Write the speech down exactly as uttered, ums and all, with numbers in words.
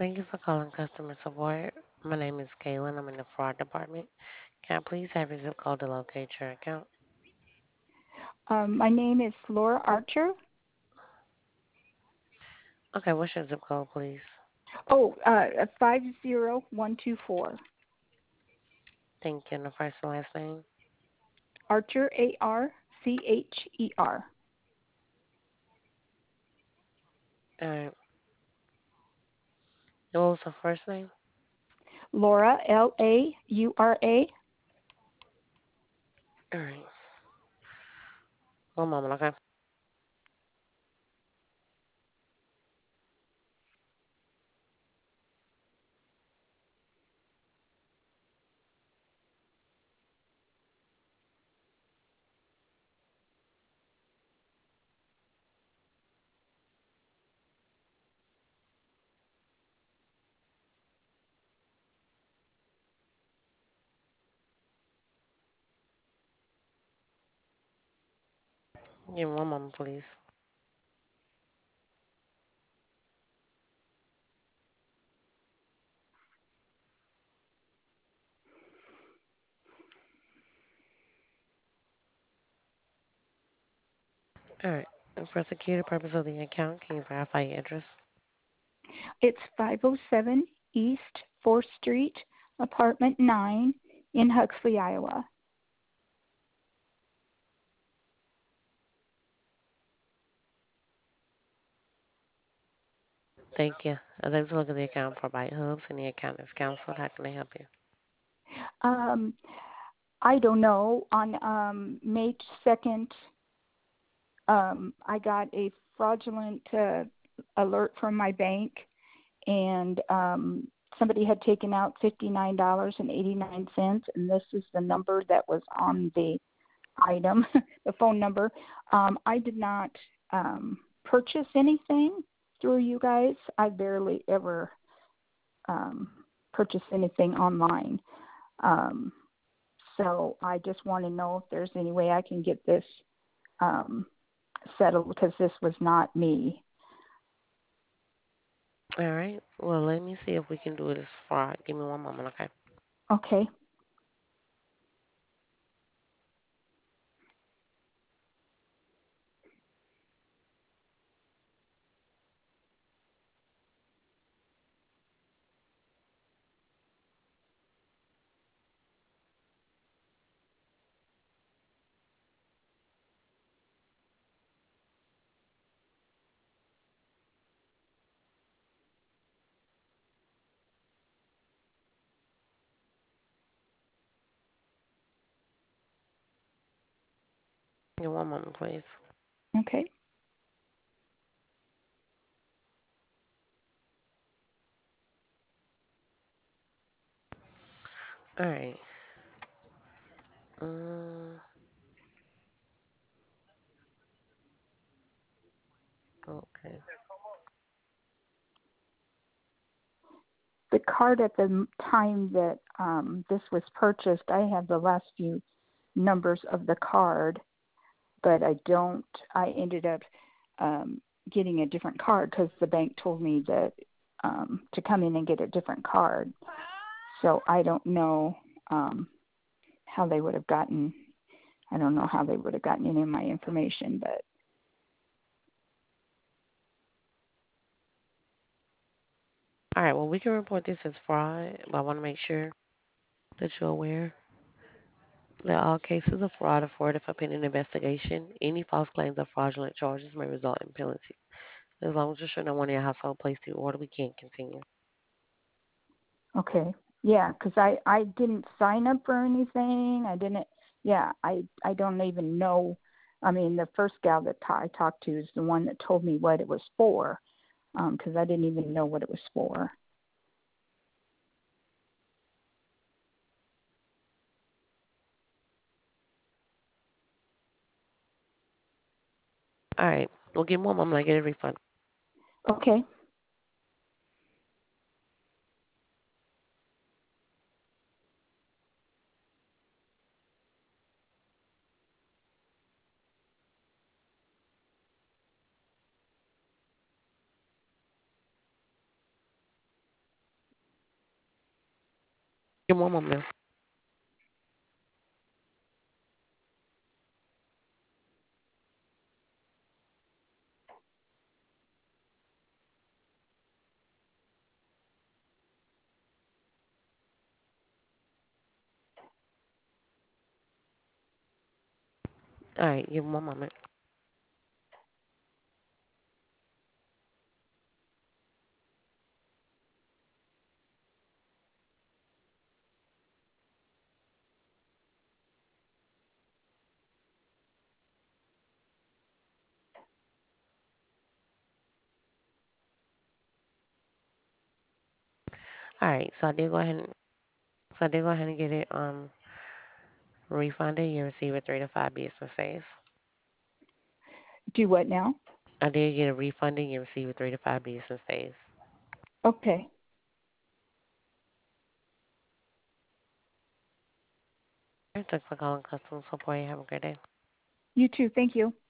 Thank you for calling customer support. My name is Kaylin. I'm in the fraud department. Can I please have your zip code to locate your account? Um, my name is Laura Archer. Okay, what's your zip code, please? Oh, uh, five zero one two four. Thank you. And the first and last name? Archer, A R C H E R. All right. And what was the first name? Laura, L A U R A. All right. One moment, okay? Give me one moment, please. All right. And for security purpose of the account, can you verify your address? It's five oh seven East fourth Street, apartment nine in Huxley, Iowa. Thank you. I'd like to look at the account for Byte Hubs and the account is canceled. How can I help you? Um, I don't know. On um, May second, um, I got a fraudulent uh, alert from my bank, and um, somebody had taken out fifty-nine dollars and eighty-nine cents, and this is the number that was on the item, the phone number. Um, I did not um, purchase anything through you guys. I barely ever um, purchase anything online. Um, so I just want to know if there's any way I can get this um, settled, because this was not me. All right. Well, let me see if we can do it as fraud. Give me one moment, okay? Okay. Give me one moment, please. Okay. All right. Um, okay. The card at the time that um, this was purchased, I have the last few numbers of the card, but I don't. I ended up um, getting a different card because the bank told me that um, to come in and get a different card. So I don't know um, how they would have gotten. I don't know how they would have gotten any of my information, but All right. Well, we can report this as fraud, but I want to make sure that you're aware that all cases of fraud are forwarded for pending investigation. Any false claims or fraudulent charges may result in penalties. As long as you're sure no one in your household placed the order, we can't continue. okay, yeah, because I I didn't sign up for anything. I didn't. Yeah, I I don't even know. I mean, the first gal that I talked to is the one that told me what it was for, because I didn't even know what it was for. All right. We'll give one moment. I get a refund. Okay. Give me one moment. All right, give me one moment. All right, so I did go ahead and so I did go ahead and get it um refunded. You receive it three to five business days. Do what now? I did get it refunded. You receive it three to five business days. Okay. Thanks for calling customer support. Have a great day. You too. Thank you.